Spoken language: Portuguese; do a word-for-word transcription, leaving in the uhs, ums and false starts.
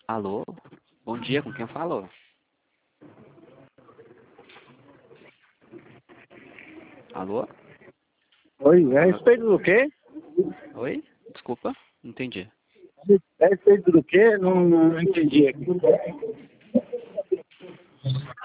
Alô? Bom dia, com quem eu falo? Alô? Oi, é a Tá me- respeito do quê? Oi? Desculpa, não entendi. É a respeito do quê? Não, não entendi aqui.